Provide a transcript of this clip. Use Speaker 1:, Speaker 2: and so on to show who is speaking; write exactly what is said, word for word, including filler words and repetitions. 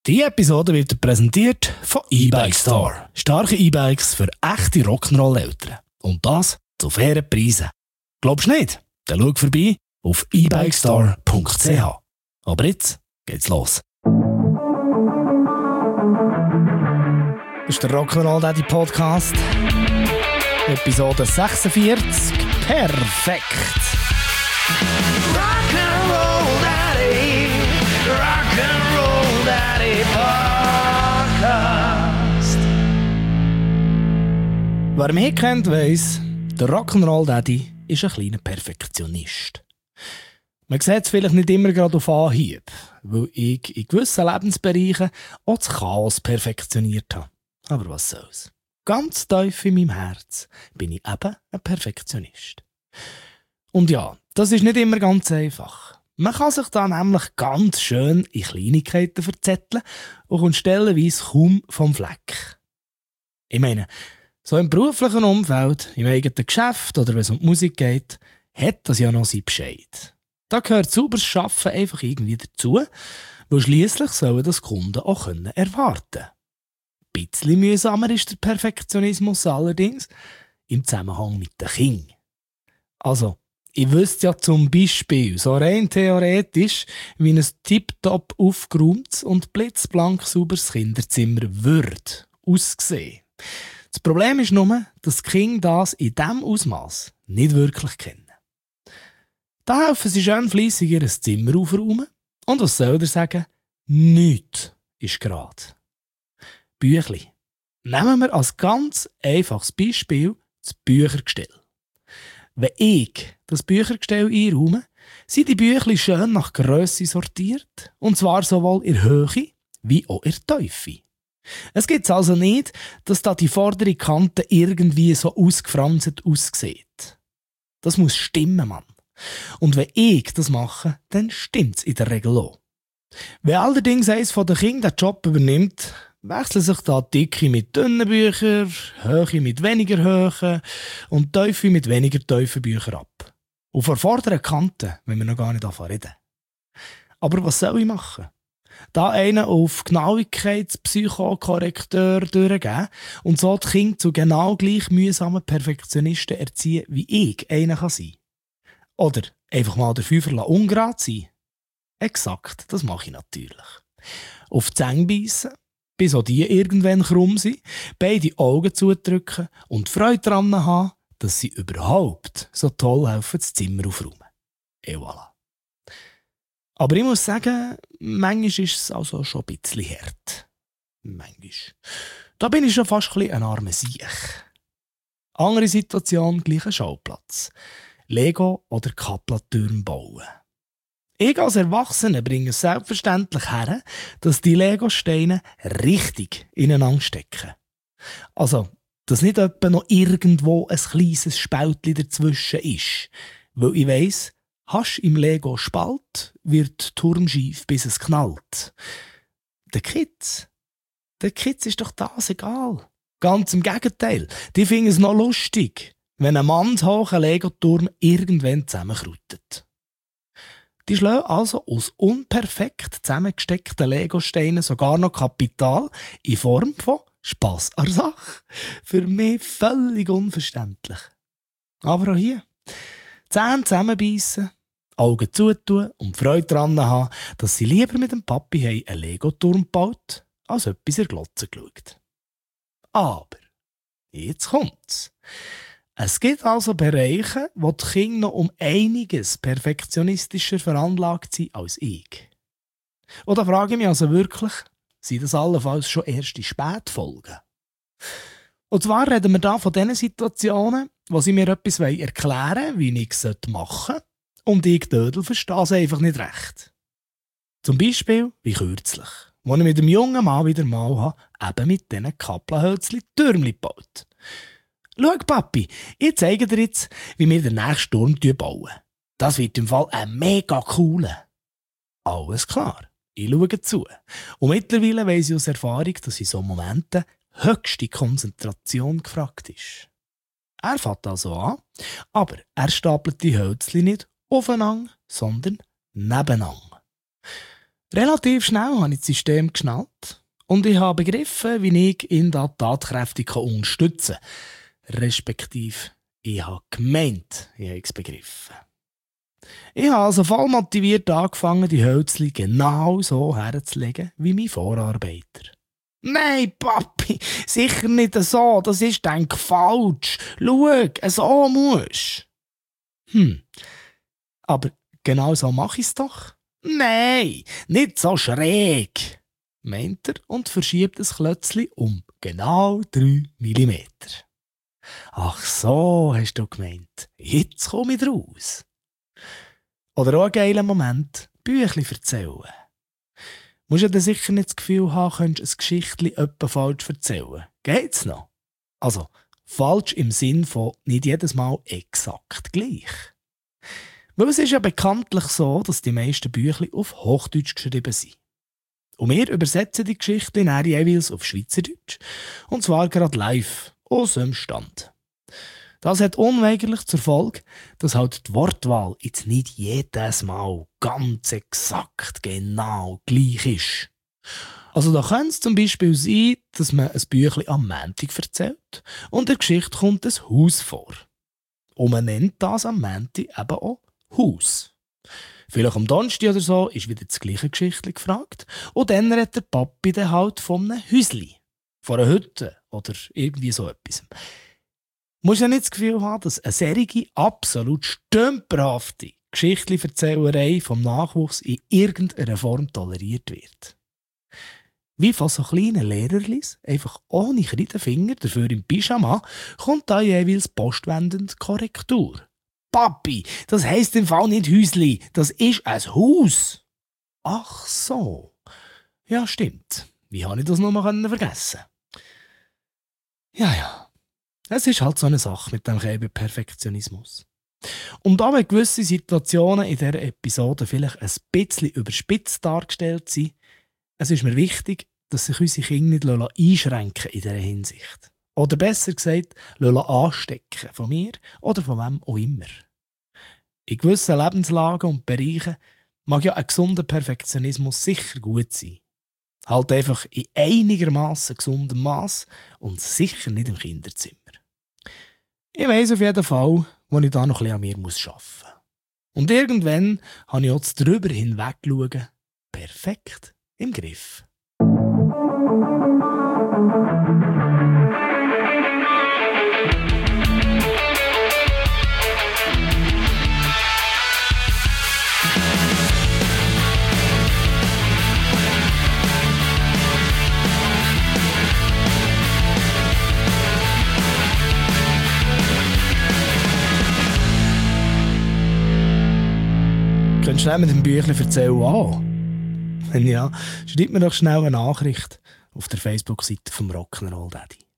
Speaker 1: Diese Episode wird präsentiert von E-Bike Store. Starke E-Bikes für echte Rock'n'Roll-Eltern. Und das zu fairen Preisen. Glaubst du nicht? Dann schau vorbei auf e bike store punkt c h. Aber jetzt geht's los. Das ist der Rock'n'Roll Daddy Podcast. Episode sechsundvierzig. Perfekt. Rock'n'Roll Daddy. Rock'n'Roll Daddy Podcast. Wer mich kennt, weiss, der Rock'n'Roll Daddy ist ein kleiner Perfektionist. Man sieht es vielleicht nicht immer gerade auf Anhieb, weil ich in gewissen Lebensbereichen auch das Chaos perfektioniert habe. Aber was soll's. Ganz tief in meinem Herz bin ich eben ein Perfektionist. Und ja, das ist nicht immer ganz einfach. Man kann sich da nämlich ganz schön in Kleinigkeiten verzetteln und kommt stellenweise kaum vom Fleck. Ich meine, so im beruflichen Umfeld, im eigenen Geschäft oder wenn es um die Musik geht, hat das ja noch seinen Bescheid. Da gehört sauberes Arbeiten einfach irgendwie dazu, weil schliesslich sollen das Kunden auch erwarten können. Ein bisschen mühsamer ist der Perfektionismus allerdings im Zusammenhang mit den Kindern. Also, ich wüsste ja zum Beispiel, so rein theoretisch, wie ein tiptop aufgeräumtes und blitzblank sauberes Kinderzimmer würde aussehen. Das Problem ist nur, dass die Kinder das in diesem Ausmaß nicht wirklich kennen. Da helfen sie schön fleissig ihr Zimmer aufräumen. Und was soll er sagen? Nichts ist gerade. Büchli. Nehmen wir als ganz einfaches Beispiel das Büchergestell. Wenn ich das Büchergestell einräume, sind die Büchli schön nach Grösse sortiert, und zwar sowohl in Höhe wie auch in Tiefe. Es gibt also nicht, dass da die vordere Kante irgendwie so ausgefranst aussieht. Das muss stimmen, Mann. Und wenn ich das mache, dann stimmt's in der Regel auch. Wenn allerdings eines von den Kindern den Job übernimmt, wechseln sich da Dicke mit dünnen Büchern, Höhe mit weniger Höhe und Tiefe mit weniger tiefen Büchern ab. Und vor vorderen Kanten, wenn wir noch gar nicht anfangen reden. Aber was soll ich machen? Da einen auf Genauigkeitspsychokorrekteur durchgeben und so die Kinder zu genau gleich mühsamen Perfektionisten erziehen, wie ich einer kann sein. Oder einfach mal der Fünfer ungerade sein. Exakt, das mache ich natürlich. Auf die Zähne beißen, bis auch die irgendwann krumm sind, beide Augen zudrücken und Freude daran haben, dass sie überhaupt so toll helfen, das Zimmer aufräumen. Et voilà. Aber ich muss sagen, manchmal ist es also schon ein bisschen hart. Manchmal. Da bin ich schon fast ein bisschen ein armer Siech. Andere Situation, gleicher Schauplatz. Lego oder Kaplatürme bauen. Ich als Erwachsener bringe es selbstverständlich her, dass die Lego-Steine richtig ineinander stecken. Also, dass nicht etwa noch irgendwo ein kleines Spältchen dazwischen ist. Weil ich weiss, hast du im Lego Spalt, wird die Turm schief, bis es knallt. Den Kids, den Kids ist doch das egal. Ganz im Gegenteil, die finden es noch lustig, wenn ein mannshoher Lego-Turm irgendwann zusammenkrautet. Die schlagen also aus unperfekt zusammengesteckten Lego-Steinen sogar noch Kapital in Form von Spass an der Sache. Für mich völlig unverständlich. Aber auch hier. Zähne zusammenbeissen, Augen zutun und Freude daran haben, dass sie lieber mit dem Papi einen Lego-Turm gebaut, als etwas in der Glotze geschaut. Aber, jetzt kommt's. Es gibt also Bereiche, wo die Kinder noch um einiges perfektionistischer veranlagt sind als ich. Und da frage ich mich also wirklich, sind das allenfalls schon erste Spätfolgen? Und zwar reden wir da von den Situationen, wo sie mir etwas erklären wollen, wie ich es machen soll, und ich Dödel verstehe es einfach nicht recht. Zum Beispiel wie kürzlich, als ich mit dem jungen Mann wieder mal habe, eben mit diesen Kaplanhölzchen Türmchen gebaut. Schau, Papi, ich zeige dir jetzt, wie wir den nächsten Turm bauen. Das wird im Fall ein mega cooler. Alles klar, ich schaue zu. Und mittlerweile weiss ich aus Erfahrung, dass in solchen Momenten höchste Konzentration gefragt ist. Er fängt also an, aber er stapelt die Hölzchen nicht aufeinander, sondern nebeneinander. Relativ schnell habe ich das System geschnallt und ich habe begriffen, wie ich ihn da tatkräftig unterstützen kann. Respektive, ich habe gemeint, ich habe es begriffen. Ich habe also voll motiviert angefangen, die Hölzchen genau so herzulegen wie mein Vorarbeiter. «Nein, Papi, sicher nicht so, das ist denk falsch. Schau, so musst du.» Hm, aber genau so mache ich es doch. «Nein, nicht so schräg», meint er und verschiebt das Klötzchen um genau drei Millimeter. «Ach so, hast du gemeint. Jetzt komme ich raus.» Oder auch ein geiler Moment, Büchli erzählen. Musst du ja sicher nicht das Gefühl haben, könntest ein Geschichtli etwa falsch erzählen. Geht's noch? Also, falsch im Sinn von nicht jedes Mal exakt gleich. Weil es ist ja bekanntlich so, dass die meisten Büchli auf Hochdeutsch geschrieben sind. Und wir übersetzen die Geschichten dann jeweils auf Schweizerdeutsch. Und zwar gerade live, aus dem Stand. Das hat unweigerlich zur Folge, dass halt die Wortwahl jetzt nicht jedes Mal ganz exakt genau gleich ist. Also da könnte es zum Beispiel sein, dass man ein Büchlein am Montag erzählt und in der Geschichte kommt ein Haus vor. Und man nennt das am Montag eben auch Haus. Vielleicht am Donnerstag oder so ist wieder das gleiche Geschichtli gefragt und dann redet der Papi dann halt von einem Häusli, von einer Hütte oder irgendwie so etwas. Du musst ja nicht das Gefühl haben, dass eine solche, absolut stümperhafte Geschichtli-Erzählerei vom Nachwuchs in irgendeiner Form toleriert wird. Wie von so kleinen Lehrerlis, einfach ohne Kreidenfinger, dafür im Pyjama, kommt da jeweils postwendend Korrektur. «Papi, das heisst im Fall nicht Häusli, das ist ein Haus!» «Ach so, ja stimmt. Wie habe ich das noch mal vergessen?» Ja, ja. Es ist halt so eine Sache mit dem Perfektionismus. Und da wenn gewisse Situationen in dieser Episode vielleicht ein bisschen überspitzt dargestellt sind, es ist mir wichtig, dass sich unsere Kinder nicht einschränken in dieser Hinsicht. Oder besser gesagt, anstecken von mir oder von wem auch immer. In gewissen Lebenslagen und Bereichen mag ja ein gesunder Perfektionismus sicher gut sein. Halt einfach in einigermaßen gesundem Maß und sicher nicht im Kinderzimmer. Ich weiss auf jeden Fall, wo ich da noch ein bisschen an mir arbeiten muss. Und irgendwann habe ich auch das drüber hinwegschauen perfekt im Griff. Könntest du schnell mit dem Büchlein erzählen an? Wenn ja, schreib mir doch schnell eine Nachricht auf der Facebook-Seite vom Rock'n'Roll Daddy.